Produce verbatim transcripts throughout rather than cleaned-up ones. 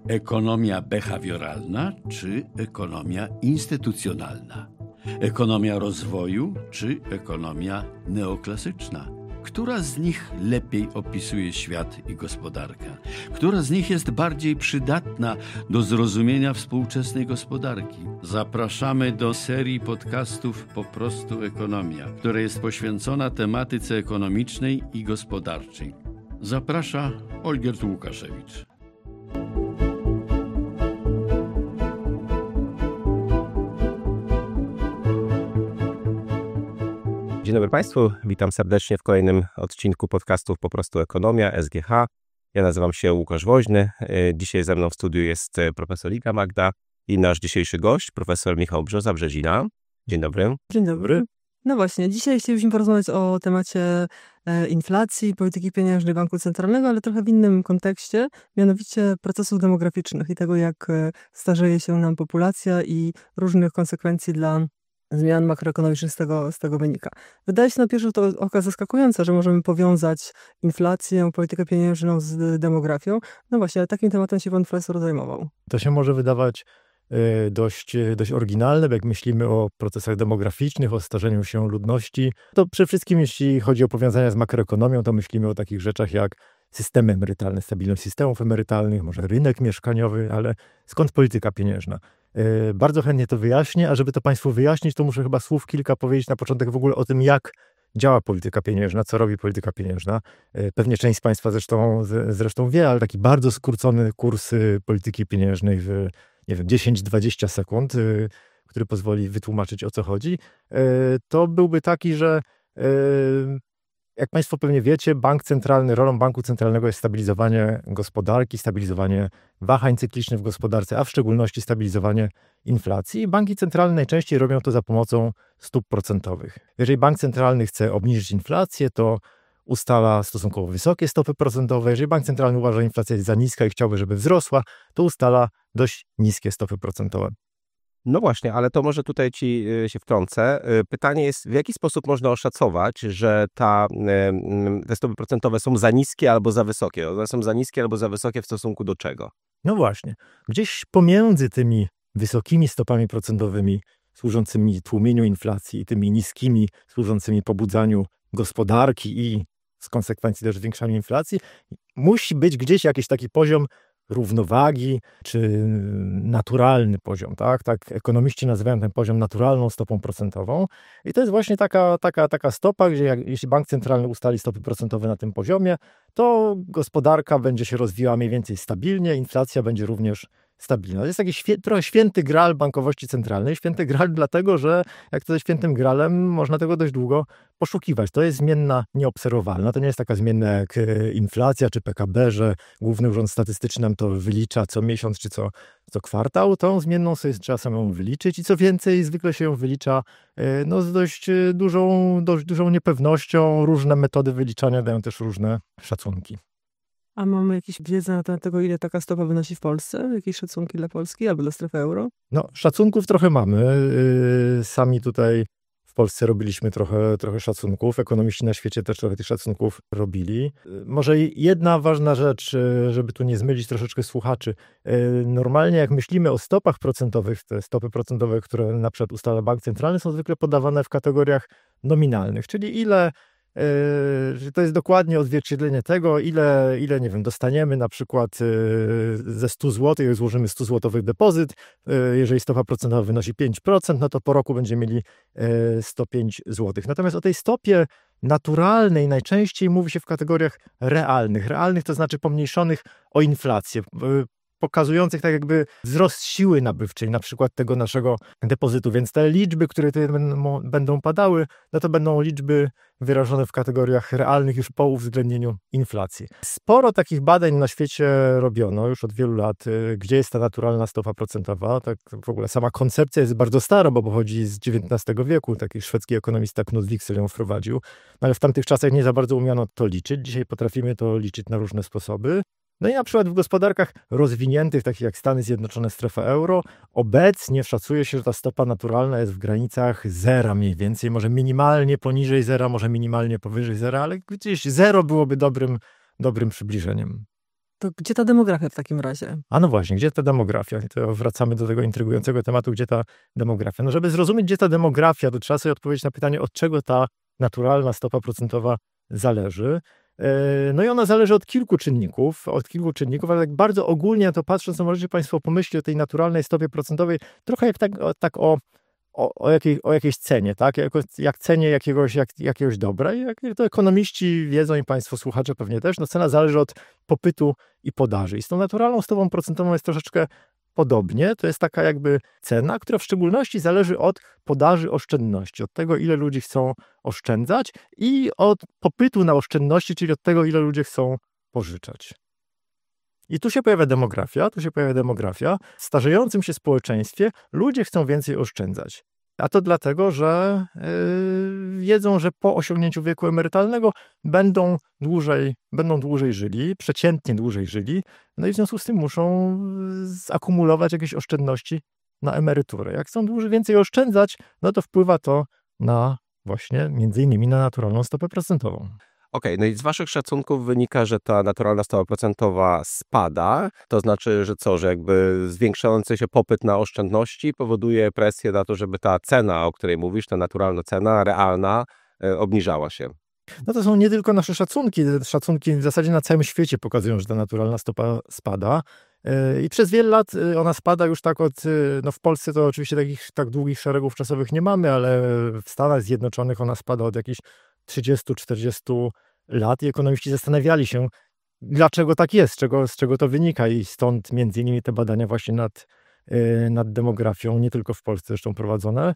Ekonomia behawioralna czy ekonomia instytucjonalna? Ekonomia rozwoju czy ekonomia neoklasyczna? Która z nich lepiej opisuje świat i gospodarkę? Która z nich jest bardziej przydatna do zrozumienia współczesnej gospodarki? Zapraszamy do serii podcastów Po prostu Ekonomia, która jest poświęcona tematyce ekonomicznej i gospodarczej. Zaprasza Olgierd Łukaszewicz. Dzień dobry Państwu, witam serdecznie w kolejnym odcinku podcastów Po prostu Ekonomia, S G H. Ja nazywam się Łukasz Woźny. Dzisiaj ze mną w studiu jest profesor Iga Magda i nasz dzisiejszy gość, profesor Michał Brzoza-Brzezina. Dzień dobry. Dzień dobry. No właśnie, dzisiaj chcielibyśmy porozmawiać o temacie e, inflacji, polityki pieniężnej Banku Centralnego, ale trochę w innym kontekście, mianowicie procesów demograficznych i tego, jak e, starzeje się nam populacja i różnych konsekwencji dla zmian makroekonomicznych z tego, z tego wynika. Wydaje się na pierwszy rzut oka zaskakujące, że możemy powiązać inflację, politykę pieniężną z demografią. No właśnie, ale takim tematem się pan profesor zajmował. To się może wydawać y, dość, dość oryginalne, bo jak myślimy o procesach demograficznych, o starzeniu się ludności, to przede wszystkim jeśli chodzi o powiązania z makroekonomią, to myślimy o takich rzeczach jak systemy emerytalne, stabilność systemów emerytalnych, może rynek mieszkaniowy, ale skąd polityka pieniężna? Bardzo chętnie to wyjaśnię, a żeby to Państwu wyjaśnić, to muszę chyba słów kilka powiedzieć na początek w ogóle o tym, jak działa polityka pieniężna, co robi polityka pieniężna. Pewnie część z Państwa zresztą, zresztą wie, ale taki bardzo skrócony kurs polityki pieniężnej w, nie wiem, dziesięć dwadzieścia sekund, który pozwoli wytłumaczyć, o co chodzi, to byłby taki, że jak Państwo pewnie wiecie, bank centralny, rolą banku centralnego jest stabilizowanie gospodarki, stabilizowanie wahań cyklicznych w gospodarce, a w szczególności stabilizowanie inflacji. Banki centralne najczęściej robią to za pomocą stóp procentowych. Jeżeli bank centralny chce obniżyć inflację, to ustala stosunkowo wysokie stopy procentowe. Jeżeli bank centralny uważa, że inflacja jest za niska i chciałby, żeby wzrosła, to ustala dość niskie stopy procentowe. No właśnie, ale to może tutaj Ci się wtrącę. Pytanie jest, w jaki sposób można oszacować, że ta, te stopy procentowe są za niskie albo za wysokie? One są za niskie albo za wysokie w stosunku do czego? No właśnie, gdzieś pomiędzy tymi wysokimi stopami procentowymi służącymi tłumieniu inflacji i tymi niskimi służącymi pobudzaniu gospodarki i z konsekwencji też zwiększaniu inflacji, musi być gdzieś jakiś taki poziom równowagi, czy naturalny poziom, tak? Tak ekonomiści nazywają ten poziom naturalną stopą procentową. I to jest właśnie taka, taka, taka stopa, gdzie jak, jeśli bank centralny ustali stopy procentowe na tym poziomie, to gospodarka będzie się rozwijała mniej więcej stabilnie, inflacja będzie również stabilna. To jest taki świe, trochę święty gral bankowości centralnej. Święty gral dlatego, że jak to ze świętym gralem, można tego dość długo poszukiwać. To jest zmienna nieobserwowalna. To nie jest taka zmienna jak inflacja czy P K B, że Główny Urząd Statystyczny nam to wylicza co miesiąc czy co, co kwartał. Tą zmienną sobie trzeba samemu wyliczyć i co więcej, zwykle się ją wylicza no, z dość dużą, dość dużą niepewnością. Różne metody wyliczania dają też różne szacunki. A mamy jakieś wiedzę na temat tego, ile taka stopa wynosi w Polsce? Jakieś szacunki dla Polski albo dla strefy euro? No, szacunków trochę mamy. Sami tutaj w Polsce robiliśmy trochę, trochę szacunków. Ekonomiści na świecie też trochę tych szacunków robili. Może jedna ważna rzecz, żeby tu nie zmylić troszeczkę słuchaczy. Normalnie jak myślimy o stopach procentowych, te stopy procentowe, które na przykład ustala bank centralny, są zwykle podawane w kategoriach nominalnych, czyli ile że to jest dokładnie odzwierciedlenie tego, ile, ile nie wiem, dostaniemy na przykład ze stu złotych, jak złożymy stu złotowych depozyt, jeżeli stopa procentowa wynosi pięć procent, no to po roku będziemy mieli sto pięć złotych. Natomiast o tej stopie naturalnej najczęściej mówi się w kategoriach realnych. Realnych to znaczy pomniejszonych o inflację, pokazujących tak jakby wzrost siły nabywczej, na przykład tego naszego depozytu. Więc te liczby, które tutaj będą padały, no to będą liczby wyrażone w kategoriach realnych już po uwzględnieniu inflacji. Sporo takich badań na świecie robiono już od wielu lat, gdzie jest ta naturalna stopa procentowa. Tak w ogóle sama koncepcja jest bardzo stara, bo pochodzi z dziewiętnastego wieku. Taki szwedzki ekonomista Knut Wicksell ją wprowadził. Ale w tamtych czasach nie za bardzo umiano to liczyć. Dzisiaj potrafimy to liczyć na różne sposoby. No i na przykład w gospodarkach rozwiniętych, takich jak Stany Zjednoczone, strefa euro, obecnie szacuje się, że ta stopa naturalna jest w granicach zera mniej więcej, może minimalnie poniżej zera, może minimalnie powyżej zera, ale gdzieś zero byłoby dobrym, dobrym przybliżeniem. To gdzie ta demografia w takim razie? A no właśnie, gdzie ta demografia? To wracamy do tego intrygującego tematu, gdzie ta demografia. No żeby zrozumieć, gdzie ta demografia, to trzeba sobie odpowiedzieć na pytanie, od czego ta naturalna stopa procentowa zależy. No i ona zależy od kilku czynników, od kilku czynników, ale tak bardzo ogólnie na to patrząc, to możecie Państwo pomyśleć o tej naturalnej stopie procentowej trochę jak tak, tak o, o, o, jakiej, o jakiejś cenie, tak? Jak, jak cenie jakiegoś, jak, jakiegoś dobra. I jak to ekonomiści wiedzą i Państwo słuchacze pewnie też, no cena zależy od popytu i podaży. I z tą naturalną stopą procentową jest troszeczkę podobnie. To jest taka jakby cena, która w szczególności zależy od podaży oszczędności, od tego, ile ludzie chcą oszczędzać i od popytu na oszczędności, czyli od tego, ile ludzie chcą pożyczać. I tu się pojawia demografia, tu się pojawia demografia. W starzejącym się społeczeństwie ludzie chcą więcej oszczędzać. A to dlatego, że yy, wiedzą, że po osiągnięciu wieku emerytalnego będą dłużej, będą dłużej żyli, przeciętnie dłużej żyli, no i w związku z tym muszą zakumulować jakieś oszczędności na emeryturę. Jak chcą dłużej więcej oszczędzać, no to wpływa to na właśnie między innymi na naturalną stopę procentową. Okej, okay, no i z waszych szacunków wynika, że ta naturalna stopa procentowa spada, to znaczy, że co, że jakby zwiększający się popyt na oszczędności powoduje presję na to, żeby ta cena, o której mówisz, ta naturalna cena, realna, e, obniżała się. No to są nie tylko nasze szacunki, szacunki w zasadzie na całym świecie pokazują, że ta naturalna stopa spada. I przez wiele lat ona spada już tak od, no w Polsce to oczywiście takich tak długich szeregów czasowych nie mamy, ale w Stanach Zjednoczonych ona spada od jakichś trzydziestu czterdziestu lat i ekonomiści zastanawiali się, dlaczego tak jest, z czego, z czego to wynika i stąd między innymi te badania właśnie nad, nad demografią, nie tylko w Polsce zresztą prowadzone,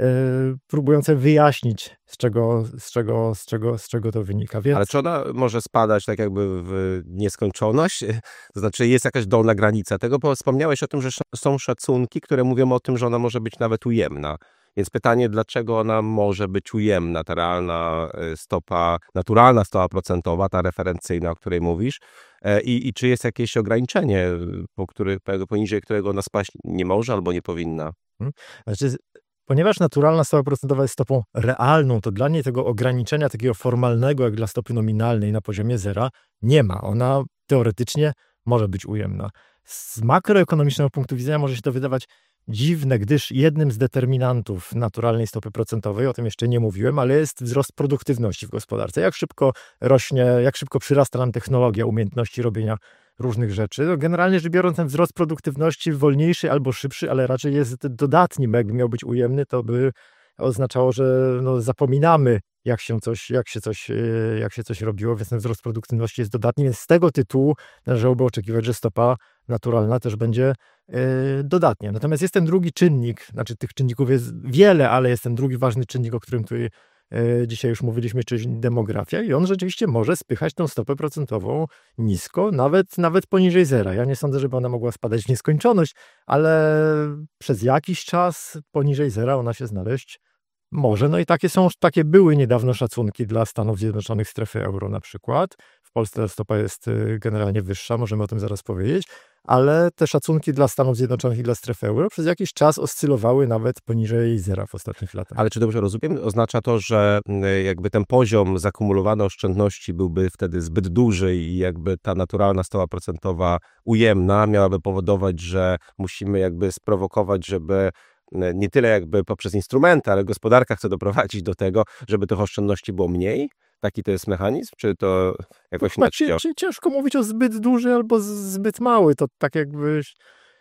próbujące wyjaśnić, z czego, z czego, z czego, z czego to wynika. Więc... Ale czy ona może spadać tak jakby w nieskończoność? To znaczy jest jakaś dolna granica tego, bo wspomniałeś o tym, że są szacunki, które mówią o tym, że ona może być nawet ujemna. Więc pytanie, dlaczego ona może być ujemna, ta realna stopa, naturalna stopa procentowa, ta referencyjna, o której mówisz, i, i czy jest jakieś ograniczenie, po który, poniżej którego ona spaść nie może albo nie powinna? Hmm. Znaczy, ponieważ naturalna stopa procentowa jest stopą realną, to dla niej tego ograniczenia takiego formalnego, jak dla stopy nominalnej na poziomie zera, nie ma. Ona teoretycznie może być ujemna. Z makroekonomicznego punktu widzenia może się to wydawać dziwne, gdyż jednym z determinantów naturalnej stopy procentowej, o tym jeszcze nie mówiłem, ale jest wzrost produktywności w gospodarce. Jak szybko rośnie, jak szybko przyrasta nam technologia, umiejętności robienia różnych rzeczy. No generalnie rzecz biorąc, ten wzrost produktywności wolniejszy albo szybszy, ale raczej jest dodatni, bo jakby miał być ujemny, to by oznaczało, że no zapominamy, jak się coś, jak się coś, jak się coś robiło, więc ten wzrost produktywności jest dodatni, więc z tego tytułu należałoby oczekiwać, że stopa naturalna też będzie yy, dodatnia. Natomiast jest ten drugi czynnik, znaczy tych czynników jest wiele, ale jest ten drugi ważny czynnik, o którym tutaj yy, dzisiaj już mówiliśmy, czyli demografia i on rzeczywiście może spychać tą stopę procentową nisko, nawet, nawet poniżej zera. Ja nie sądzę, żeby ona mogła spadać w nieskończoność, ale przez jakiś czas poniżej zera ona się znaleźć może. No i takie są, takie były niedawno szacunki dla Stanów Zjednoczonych strefy euro na przykład. W Polsce ta stopa jest generalnie wyższa, możemy o tym zaraz powiedzieć, ale te szacunki dla Stanów Zjednoczonych i dla strefy euro przez jakiś czas oscylowały nawet poniżej zera w ostatnich latach. Ale czy dobrze rozumiem? Oznacza to, że jakby ten poziom zakumulowanej oszczędności byłby wtedy zbyt duży i jakby ta naturalna stopa procentowa ujemna miałaby powodować, że musimy jakby sprowokować, żeby nie tyle jakby poprzez instrumenty, ale gospodarka chce doprowadzić do tego, żeby tych oszczędności było mniej? Taki to jest mechanizm? Czy to jakoś no, inaczej? Czy, czy ciężko mówić o zbyt duży albo zbyt mały. To tak jakbyś,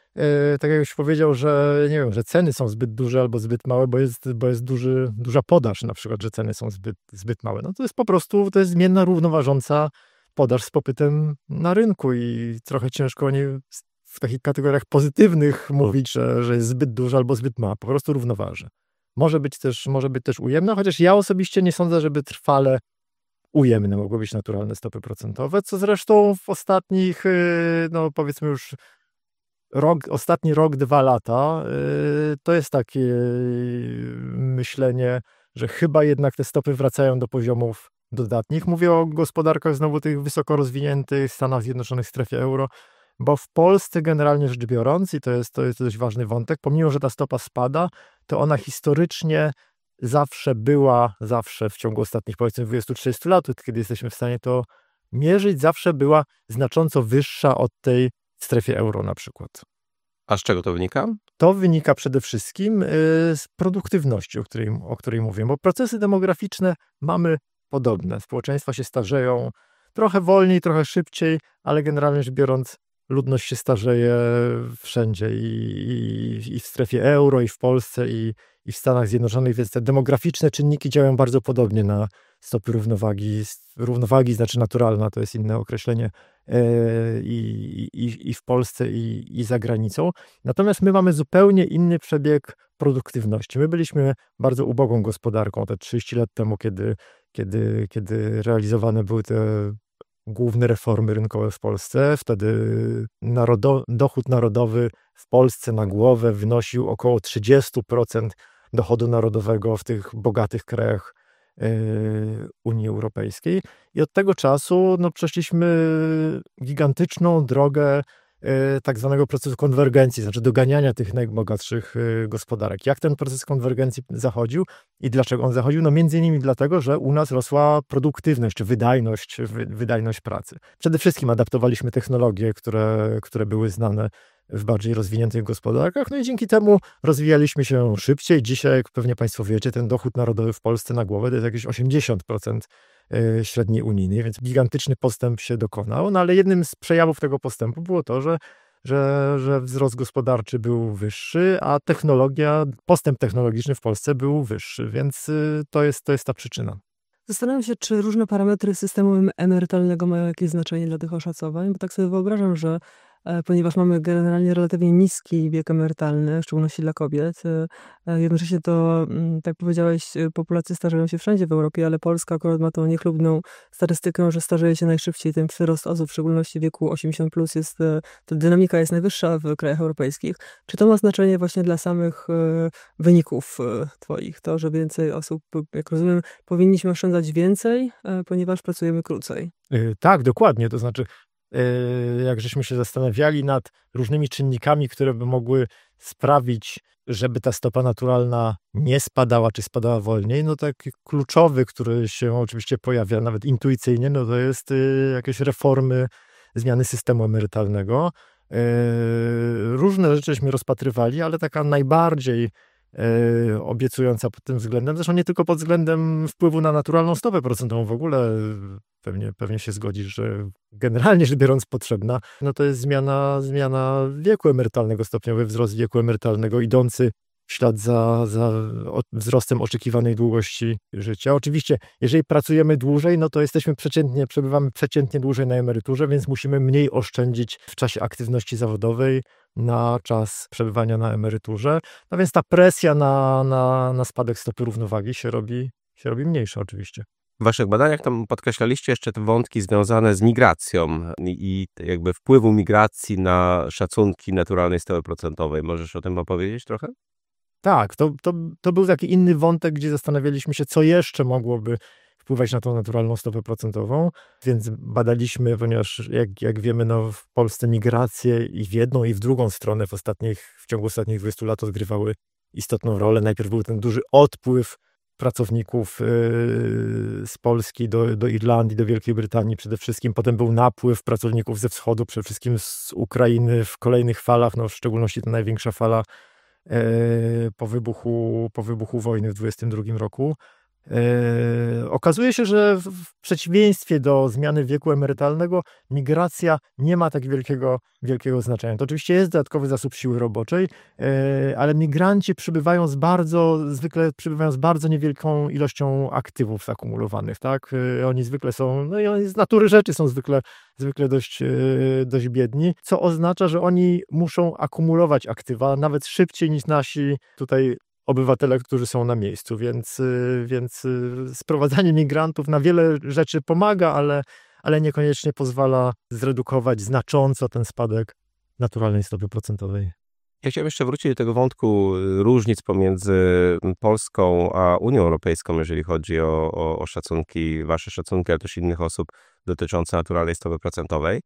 e, tak jakbyś powiedział, że nie wiem, że ceny są zbyt duże albo zbyt małe, bo jest, bo jest duży, duża podaż na przykład, że ceny są zbyt, zbyt małe. No to jest po prostu, to jest zmienna, równoważąca podaż z popytem na rynku i trochę ciężko nie w takich kategoriach pozytywnych mówić, że, że jest zbyt duża albo zbyt mała. Po prostu równoważy. Może być też, może być też ujemna, chociaż ja osobiście nie sądzę, żeby trwale ujemne mogły być naturalne stopy procentowe, co zresztą w ostatnich, no powiedzmy już rok, ostatni rok, dwa lata, to jest takie myślenie, że chyba jednak te stopy wracają do poziomów dodatnich. Mówię o gospodarkach znowu tych wysoko rozwiniętych, Stanach Zjednoczonych, strefie euro, bo w Polsce generalnie rzecz biorąc, i to jest, to jest dość ważny wątek, pomimo, że ta stopa spada, to ona historycznie zawsze była, zawsze w ciągu ostatnich powiedzmy dwudziestu trzydziestu lat, kiedy jesteśmy w stanie to mierzyć, zawsze była znacząco wyższa od tej w strefie euro na przykład. A z czego to wynika? To wynika przede wszystkim z produktywności, o której, o której mówię, bo procesy demograficzne mamy podobne. Społeczeństwa się starzeją trochę wolniej, trochę szybciej, ale generalnie rzecz biorąc ludność się starzeje wszędzie i, i, i w strefie euro, i w Polsce, i, i w Stanach Zjednoczonych, więc te demograficzne czynniki działają bardzo podobnie na stopy równowagi. Równowagi znaczy naturalna, to jest inne określenie, i, i, i w Polsce, i, i za granicą. Natomiast my mamy zupełnie inny przebieg produktywności. My byliśmy bardzo ubogą gospodarką te trzydzieści lat temu, kiedy, kiedy, kiedy realizowane były te główne reformy rynkowe w Polsce. Wtedy narodo, dochód narodowy w Polsce na głowę wynosił około trzydzieści procent dochodu narodowego w tych bogatych krajach Unii Europejskiej. I od tego czasu no, przeszliśmy gigantyczną drogę tak zwanego procesu konwergencji, znaczy doganiania tych najbogatszych gospodarek. Jak ten proces konwergencji zachodził i dlaczego on zachodził? No między innymi dlatego, że u nas rosła produktywność, czy wydajność, wydajność pracy. Przede wszystkim adaptowaliśmy technologie, które, które były znane w bardziej rozwiniętych gospodarkach, no i dzięki temu rozwijaliśmy się szybciej. Dzisiaj, jak pewnie Państwo wiecie, ten dochód narodowy w Polsce na głowę to jest jakieś osiemdziesiąt procent średniej unijnej, więc gigantyczny postęp się dokonał, no ale jednym z przejawów tego postępu było to, że, że, że wzrost gospodarczy był wyższy, a technologia, postęp technologiczny w Polsce był wyższy, więc to jest, to jest ta przyczyna. Zastanawiam się, czy różne parametry systemu emerytalnego mają jakieś znaczenie dla tych oszacowań, bo tak sobie wyobrażam, że ponieważ mamy generalnie relatywnie niski wiek emerytalny, w szczególności dla kobiet. Jednocześnie to, tak jak powiedziałeś, populacje starzeją się wszędzie w Europie, ale Polska akurat ma tą niechlubną statystykę, że starzeje się najszybciej. Ten przyrost osób, w szczególności w wieku osiemdziesiąt plus, jest, ta dynamika jest najwyższa w krajach europejskich. Czy to ma znaczenie właśnie dla samych wyników twoich? To, że więcej osób, jak rozumiem, powinniśmy oszczędzać więcej, ponieważ pracujemy krócej. Tak, dokładnie. To znaczy jak żeśmy się zastanawiali nad różnymi czynnikami, które by mogły sprawić, żeby ta stopa naturalna nie spadała, czy spadała wolniej, no taki kluczowy, który się oczywiście pojawia nawet intuicyjnie, no to jest jakieś reformy, zmiany systemu emerytalnego. Różne rzeczyśmy rozpatrywali, ale taka najbardziej obiecująca pod tym względem, zresztą nie tylko pod względem wpływu na naturalną stopę procentową, w ogóle pewnie, pewnie się zgodzisz, że generalnie rzecz biorąc potrzebna, no to jest zmiana, zmiana wieku emerytalnego, stopniowy wzrost wieku emerytalnego idący w ślad za, za wzrostem oczekiwanej długości życia. Oczywiście, jeżeli pracujemy dłużej, no to jesteśmy przeciętnie, przebywamy przeciętnie dłużej na emeryturze, więc musimy mniej oszczędzić w czasie aktywności zawodowej na czas przebywania na emeryturze. No więc ta presja na, na, na spadek stopy równowagi się robi, się robi mniejsza oczywiście. W waszych badaniach tam podkreślaliście jeszcze te wątki związane z migracją i jakby wpływu migracji na szacunki naturalnej stopy procentowej. Możesz o tym opowiedzieć trochę? Tak, to, to, to był taki inny wątek, gdzie zastanawialiśmy się, co jeszcze mogłoby wpływać na tą naturalną stopę procentową, więc badaliśmy, ponieważ jak, jak wiemy, no w Polsce migracje i w jedną, i w drugą stronę w ostatnich, w ciągu ostatnich dwudziestu lat odgrywały istotną rolę. Najpierw był ten duży odpływ pracowników yy, z Polski do, do Irlandii, do Wielkiej Brytanii przede wszystkim. Potem był napływ pracowników ze wschodu, przede wszystkim z Ukrainy w kolejnych falach, no w szczególności ta największa fala yy, po wybuchu, po wybuchu wojny w dwudziestym drugim roku. Yy, okazuje się, że w, w przeciwieństwie do zmiany wieku emerytalnego migracja nie ma tak wielkiego, wielkiego znaczenia. To oczywiście jest dodatkowy zasób siły roboczej, yy, ale migranci przybywają z bardzo, zwykle przybywają z bardzo niewielką ilością aktywów zakumulowanych, tak? Yy, oni zwykle są, no i oni z natury rzeczy są zwykle, zwykle dość, yy, dość biedni, co oznacza, że oni muszą akumulować aktywa nawet szybciej niż nasi tutaj obywatele, którzy są na miejscu, więc, więc sprowadzanie migrantów na wiele rzeczy pomaga, ale, ale niekoniecznie pozwala zredukować znacząco ten spadek naturalnej stopy procentowej. Ja chciałem jeszcze wrócić do tego wątku różnic pomiędzy Polską a Unią Europejską, jeżeli chodzi o, o, o szacunki, wasze szacunki, ale też innych osób dotyczące naturalnej stopy procentowej.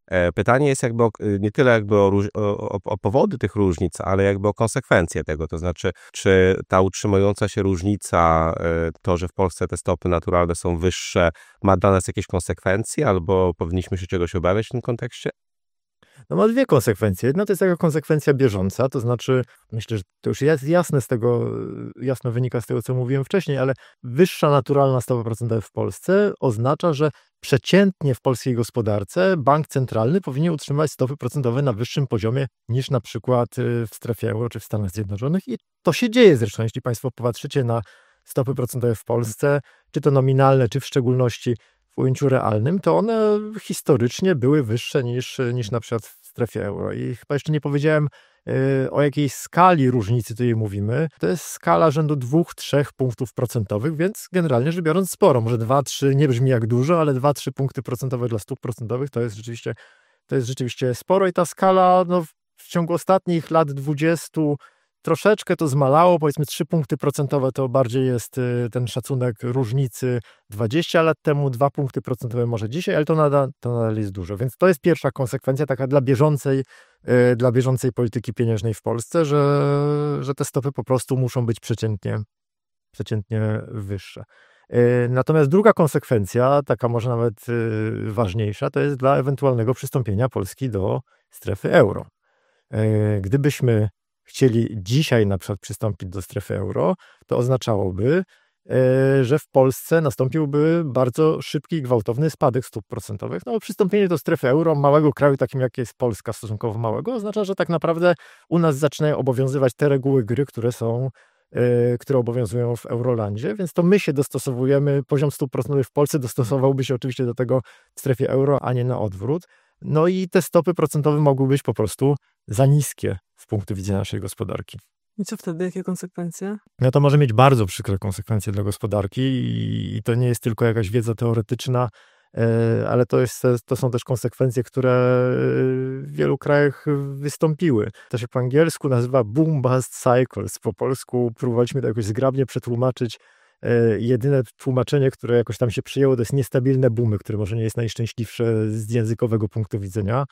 Pytanie jest jakby o, nie tyle jakby o, o, o powody tych różnic, ale jakby o konsekwencje tego, to znaczy, czy ta utrzymująca się różnica, to, że w Polsce te stopy naturalne są wyższe, ma dla nas jakieś konsekwencje, albo powinniśmy się czegoś obawiać w tym kontekście? No ma dwie konsekwencje. Jedna to jest taka konsekwencja bieżąca, to znaczy, myślę, że to już jest jasne z tego, jasno wynika z tego, co mówiłem wcześniej, ale wyższa naturalna stopa procentowa w Polsce oznacza, że przeciętnie w polskiej gospodarce bank centralny powinien utrzymać stopy procentowe na wyższym poziomie niż na przykład w strefie euro czy w Stanach Zjednoczonych i to się dzieje zresztą. Jeśli Państwo popatrzycie na stopy procentowe w Polsce, czy to nominalne, czy w szczególności w ujęciu realnym, to one historycznie były wyższe niż, niż na przykład w strefie euro. I chyba jeszcze nie powiedziałem, yy, o jakiej skali różnicy tutaj mówimy. To jest skala rzędu dwóch trzech punktów procentowych, więc generalnie rzecz biorąc sporo. Może dwa trzy nie brzmi jak dużo, ale dwa trzy punkty procentowe dla stóp procentowych to jest rzeczywiście, to jest rzeczywiście sporo i ta skala no, w ciągu ostatnich lat dwudziestu troszeczkę to zmalało, powiedzmy trzy punkty procentowe to bardziej jest ten szacunek różnicy dwadzieścia lat temu, dwa punkty procentowe może dzisiaj, ale to nadal, to nadal jest dużo. Więc to jest pierwsza konsekwencja taka dla bieżącej, dla bieżącej polityki pieniężnej w Polsce, że, że te stopy po prostu muszą być przeciętnie, przeciętnie wyższe. Natomiast druga konsekwencja, taka może nawet ważniejsza, to jest dla ewentualnego przystąpienia Polski do strefy euro. Gdybyśmy chcieli dzisiaj na przykład przystąpić do strefy euro, to oznaczałoby, że w Polsce nastąpiłby bardzo szybki i gwałtowny spadek stóp procentowych. No, przystąpienie do strefy euro małego kraju, takim jak jest Polska, stosunkowo małego, oznacza, że tak naprawdę u nas zaczynają obowiązywać te reguły gry, które są, które obowiązują w Eurolandzie, więc to my się dostosowujemy, poziom stóp procentowych w Polsce dostosowałby się oczywiście do tego w strefie euro, a nie na odwrót. No i te stopy procentowe mogły być po prostu za niskie z punktu widzenia naszej gospodarki. I co wtedy? Jakie konsekwencje? No to może mieć bardzo przykre konsekwencje dla gospodarki i to nie jest tylko jakaś wiedza teoretyczna, ale to, jest, to są też konsekwencje, które w wielu krajach wystąpiły. To się po angielsku nazywa boom bust cycles. Po polsku próbowaliśmy to jakoś zgrabnie przetłumaczyć. Jedyne tłumaczenie, które jakoś tam się przyjęło, to jest niestabilne boomy, które może nie jest najszczęśliwsze z językowego punktu widzenia,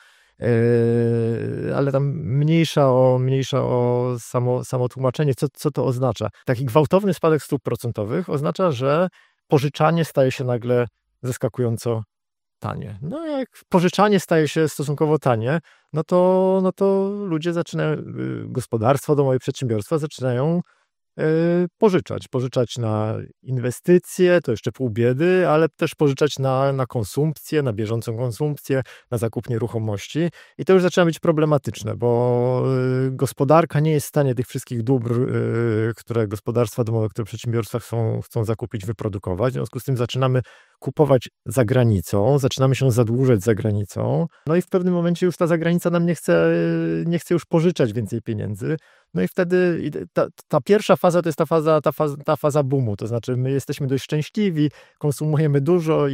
ale tam mniejsza o, mniejsza o samo, samo tłumaczenie, co, co to oznacza. Taki gwałtowny spadek stóp procentowych oznacza, że pożyczanie staje się nagle zaskakująco tanie. No jak pożyczanie staje się stosunkowo tanie, no to, no to ludzie zaczynają, gospodarstwa domowe, przedsiębiorstwa zaczynają pożyczać. Pożyczać na inwestycje, to jeszcze pół biedy, ale też pożyczać na, na konsumpcję, na bieżącą konsumpcję, na zakup nieruchomości. I to już zaczyna być problematyczne, bo gospodarka nie jest w stanie tych wszystkich dóbr, które gospodarstwa domowe, które przedsiębiorstwa chcą, chcą zakupić, wyprodukować. W związku z tym zaczynamy kupować za granicą, zaczynamy się zadłużać za granicą, no i w pewnym momencie już ta zagranica nam nie chce, nie chce już pożyczać więcej pieniędzy. No i wtedy ta, ta pierwsza faza to jest ta faza, ta, faza, ta faza boomu, to znaczy my jesteśmy dość szczęśliwi, konsumujemy dużo i,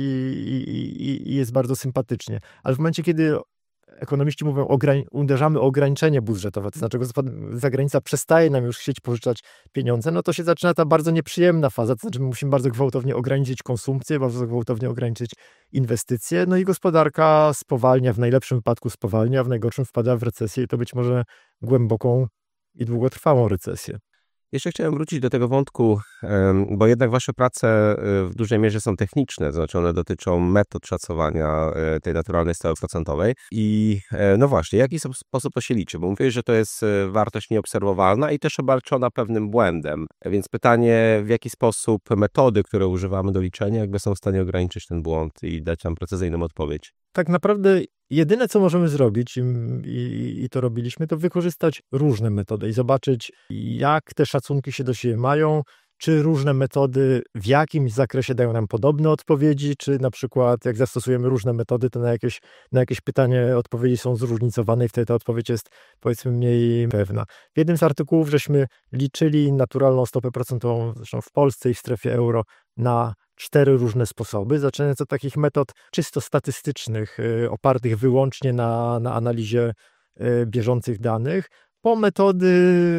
i, i jest bardzo sympatycznie. Ale w momencie, kiedy ekonomiści mówią, ograni- uderzamy o ograniczenie budżetowe, to znaczy zagranica przestaje nam już chcieć pożyczać pieniądze, no to się zaczyna ta bardzo nieprzyjemna faza, to znaczy my musimy bardzo gwałtownie ograniczyć konsumpcję, bardzo gwałtownie ograniczyć inwestycje, no i gospodarka spowalnia, w najlepszym wypadku spowalnia, w najgorszym wpada w recesję i to być może głęboką i długotrwałą recesję. Jeszcze chciałem wrócić do tego wątku, bo jednak wasze prace w dużej mierze są techniczne, to znaczy one dotyczą metod szacowania tej naturalnej stopy procentowej. I no właśnie, w jaki sposób to się liczy? Bo mówię, że to jest wartość nieobserwowalna i też obarczona pewnym błędem. Więc pytanie, w jaki sposób metody, które używamy do liczenia, jakby są w stanie ograniczyć ten błąd i dać nam precyzyjną odpowiedź? Tak naprawdę jedyne, co możemy zrobić i, i, i to robiliśmy, to wykorzystać różne metody i zobaczyć, jak te szacunki się do siebie mają, czy różne metody w jakimś zakresie dają nam podobne odpowiedzi, czy na przykład jak zastosujemy różne metody, to na jakieś, na jakieś pytanie odpowiedzi są zróżnicowane i wtedy ta odpowiedź jest, powiedzmy, mniej pewna. W jednym z artykułów żeśmy liczyli naturalną stopę procentową, zresztą w Polsce i w strefie euro, na cztery różne sposoby, zaczynając od takich metod czysto statystycznych, y, opartych wyłącznie na, na analizie y, bieżących danych, po metody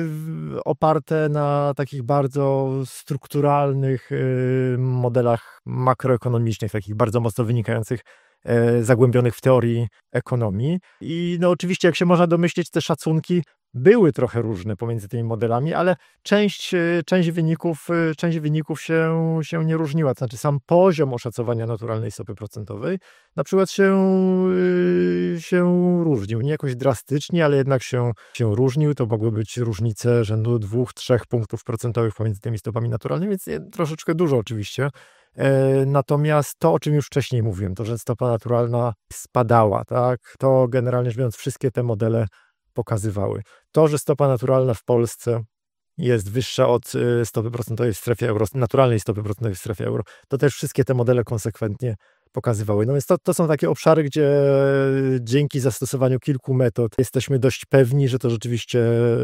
oparte na takich bardzo strukturalnych y, modelach makroekonomicznych, takich bardzo mocno wynikających e, zagłębionych w teorii ekonomii. I no oczywiście, jak się można domyślić, te szacunki były trochę różne pomiędzy tymi modelami, ale część, e, część wyników, e, część wyników się, się nie różniła. To znaczy sam poziom oszacowania naturalnej stopy procentowej na przykład się, e, się różnił. Nie jakoś drastycznie, ale jednak się, się różnił. To mogły być różnice rzędu dwóch, trzech punktów procentowych pomiędzy tymi stopami naturalnymi, więc nie, troszeczkę dużo oczywiście. Natomiast to, o czym już wcześniej mówiłem, to, że stopa naturalna spadała, tak, to generalnie rzecz biorąc wszystkie te modele pokazywały. To, że stopa naturalna w Polsce jest wyższa od stopy procentowej w strefie euro, naturalnej stopy procentowej w strefie euro, to też wszystkie te modele konsekwentnie pokazywały. No więc to, to są takie obszary, gdzie dzięki zastosowaniu kilku metod jesteśmy dość pewni, że to rzeczywiście,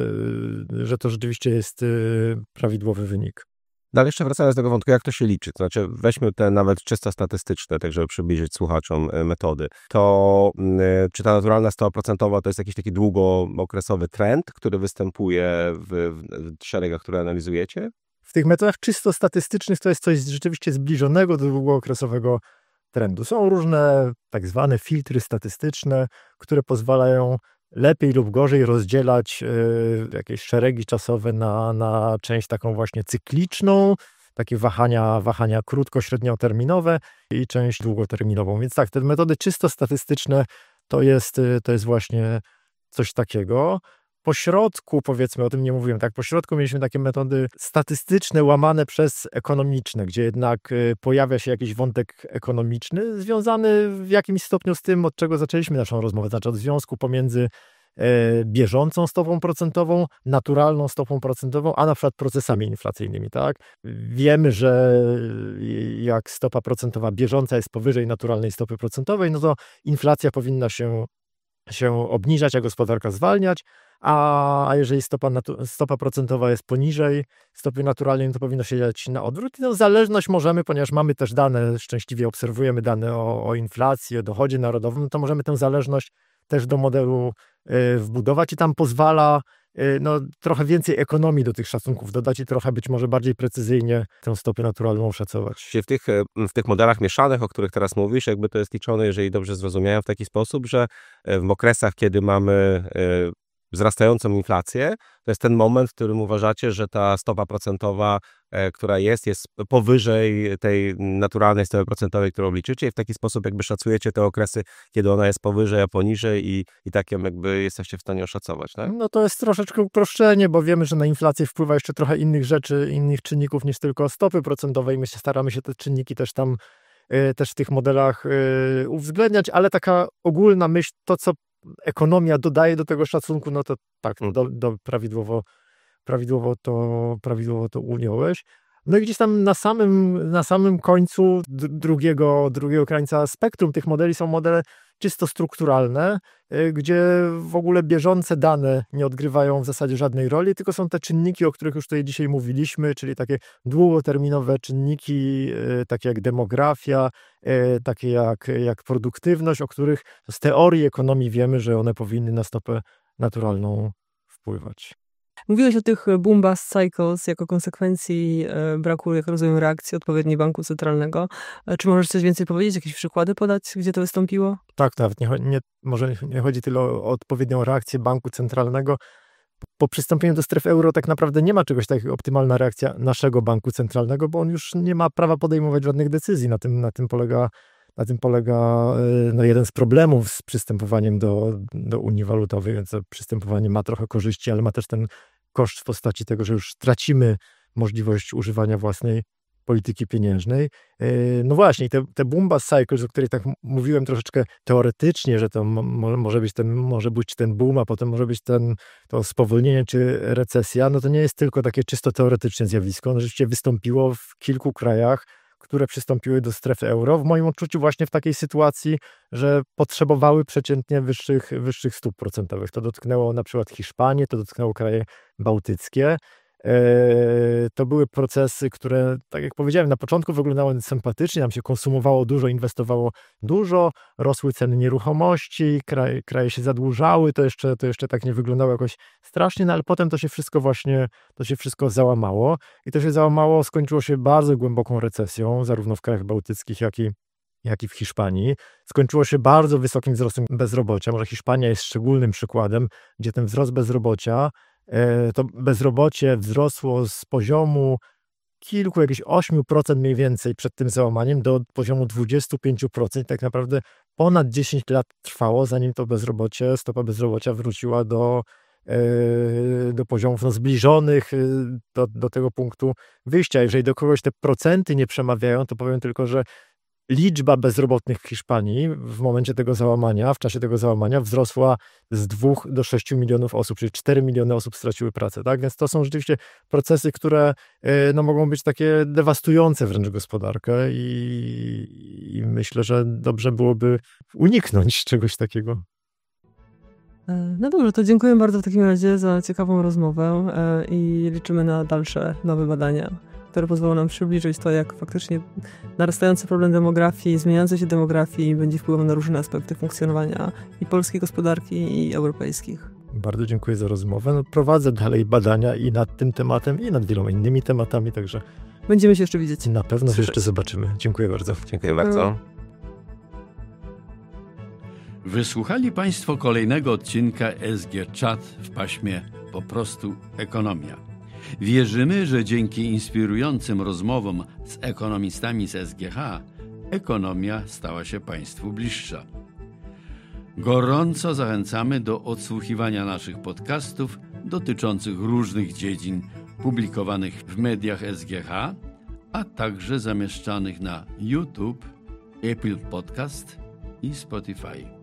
że to rzeczywiście jest prawidłowy wynik. No ale jeszcze wracając do tego wątku, jak to się liczy? To znaczy weźmy te nawet czysto statystyczne, tak żeby przybliżyć słuchaczom metody. To czy ta naturalna stopa procentowa to jest jakiś taki długookresowy trend, który występuje w, w szeregach, które analizujecie? W tych metodach czysto statystycznych to jest coś rzeczywiście zbliżonego do długookresowego trendu. Są różne tak zwane filtry statystyczne, które pozwalają lepiej lub gorzej rozdzielać y, jakieś szeregi czasowe na, na część taką właśnie cykliczną, takie wahania, wahania krótko-średnioterminowe i część długoterminową. Więc tak, te metody czysto statystyczne to jest, to jest właśnie coś takiego. Po środku, powiedzmy, o tym nie mówiłem, tak, po środku mieliśmy takie metody statystyczne łamane przez ekonomiczne, gdzie jednak y, pojawia się jakiś wątek ekonomiczny związany w jakimś stopniu z tym, od czego zaczęliśmy naszą rozmowę, znaczy od związku pomiędzy y, bieżącą stopą procentową, naturalną stopą procentową, a na przykład procesami inflacyjnymi, tak. Wiemy, że y, jak stopa procentowa bieżąca jest powyżej naturalnej stopy procentowej, no to inflacja powinna się, się obniżać, a gospodarka zwalniać. A, a jeżeli stopa, natu- stopa procentowa jest poniżej stopy naturalnej, no to powinno się dziać na odwrót. I tę zależność możemy, ponieważ mamy też dane, szczęśliwie obserwujemy dane o, o inflacji, o dochodzie narodowym, no to możemy tę zależność też do modelu y, wbudować i tam pozwala y, no, trochę więcej ekonomii do tych szacunków dodać i trochę być może bardziej precyzyjnie tę stopę naturalną oszacować. W tych, w tych modelach mieszanych, o których teraz mówisz, jakby to jest liczone, jeżeli dobrze zrozumiałem, w taki sposób, że w okresach, kiedy mamy y, wzrastającą inflację, to jest ten moment, w którym uważacie, że ta stopa procentowa, e, która jest, jest powyżej tej naturalnej stopy procentowej, którą liczycie i w taki sposób jakby szacujecie te okresy, kiedy ona jest powyżej, a poniżej i, i tak ją jakby jesteście w stanie oszacować, tak? No to jest troszeczkę uproszczenie, bo wiemy, że na inflację wpływa jeszcze trochę innych rzeczy, innych czynników niż tylko stopy procentowej. My się staramy się te czynniki też tam, y, też w tych modelach y, uwzględniać, ale taka ogólna myśl, to co ekonomia dodaje do tego szacunku, no to tak, do, do prawidłowo, prawidłowo, to, prawidłowo to ująłeś. No i gdzieś tam na samym, na samym końcu drugiego, drugiego krańca spektrum tych modeli są modele czysto strukturalne, gdzie w ogóle bieżące dane nie odgrywają w zasadzie żadnej roli, tylko są te czynniki, o których już tutaj dzisiaj mówiliśmy, czyli takie długoterminowe czynniki, takie jak demografia, takie jak, jak produktywność, o których z teorii ekonomii wiemy, że one powinny na stopę naturalną wpływać. Mówiłeś o tych boom bust cycles jako konsekwencji braku, jak rozumiem, reakcji odpowiedniej banku centralnego. Czy możesz coś więcej powiedzieć, jakieś przykłady podać, gdzie to wystąpiło? Tak, nawet nie, nie, może nie chodzi tyle o, o odpowiednią reakcję banku centralnego. Po przystąpieniu do strefy euro tak naprawdę nie ma czegoś takiego jak optymalna reakcja naszego banku centralnego, bo on już nie ma prawa podejmować żadnych decyzji. Na tym, na tym polega, na tym polega no, jeden z problemów z przystępowaniem do, do Unii Walutowej, więc to przystępowanie ma trochę korzyści, ale ma też ten koszt w postaci tego, że już tracimy możliwość używania własnej polityki pieniężnej. No właśnie, te, te boom bust cycles, o których tak mówiłem troszeczkę teoretycznie, że to mo, może być ten, może być ten boom, a potem może być ten, to spowolnienie czy recesja, no to nie jest tylko takie czysto teoretyczne zjawisko. Ono rzeczywiście wystąpiło w kilku krajach, które przystąpiły do strefy euro, w moim odczuciu właśnie w takiej sytuacji, że potrzebowały przeciętnie wyższych, wyższych stóp procentowych. To dotknęło na przykład Hiszpanię, to dotknęło kraje bałtyckie. To były procesy, które, tak jak powiedziałem, na początku wyglądały sympatycznie, nam się konsumowało dużo, inwestowało dużo, rosły ceny nieruchomości, kraje, kraje się zadłużały, to jeszcze, to jeszcze tak nie wyglądało jakoś strasznie, no ale potem to się wszystko właśnie, to się wszystko załamało i to się załamało, skończyło się bardzo głęboką recesją, zarówno w krajach bałtyckich, jak i, jak i w Hiszpanii. Skończyło się bardzo wysokim wzrostem bezrobocia. Może Hiszpania jest szczególnym przykładem, gdzie ten wzrost bezrobocia, to bezrobocie wzrosło z poziomu kilku, jakieś ośmiu procent mniej więcej przed tym załamaniem do poziomu dwudziestu pięciu procent. Tak naprawdę ponad dziesięć lat trwało, zanim to bezrobocie, stopa bezrobocia wróciła do, do poziomów no, zbliżonych do, do tego punktu wyjścia. Jeżeli do kogoś te procenty nie przemawiają, to powiem tylko, że liczba bezrobotnych w Hiszpanii w momencie tego załamania, w czasie tego załamania wzrosła z dwóch do sześciu milionów osób, czyli cztery miliony osób straciły pracę. Tak? Więc to są rzeczywiście procesy, które no, mogą być takie dewastujące wręcz gospodarkę i, i myślę, że dobrze byłoby uniknąć czegoś takiego. No dobrze, to dziękuję bardzo w takim razie za ciekawą rozmowę i liczymy na dalsze nowe badania, które pozwolą nam przybliżyć to, jak faktycznie narastający problem demografii, zmieniającej się demografii będzie wpływał na różne aspekty funkcjonowania i polskiej gospodarki, i europejskich. Bardzo dziękuję za rozmowę. No, prowadzę dalej badania i nad tym tematem, i nad wieloma innymi tematami, także będziemy się jeszcze widzieć. Na pewno się jeszcze zobaczymy. Dziękuję bardzo. Dziękuję bardzo. Wysłuchali Państwo kolejnego odcinka S G Chat w paśmie Po prostu Ekonomia. Wierzymy, że dzięki inspirującym rozmowom z ekonomistami z S G H ekonomia stała się Państwu bliższa. Gorąco zachęcamy do odsłuchiwania naszych podcastów dotyczących różnych dziedzin publikowanych w mediach S G H, a także zamieszczanych na YouTube, Apple Podcast i Spotify.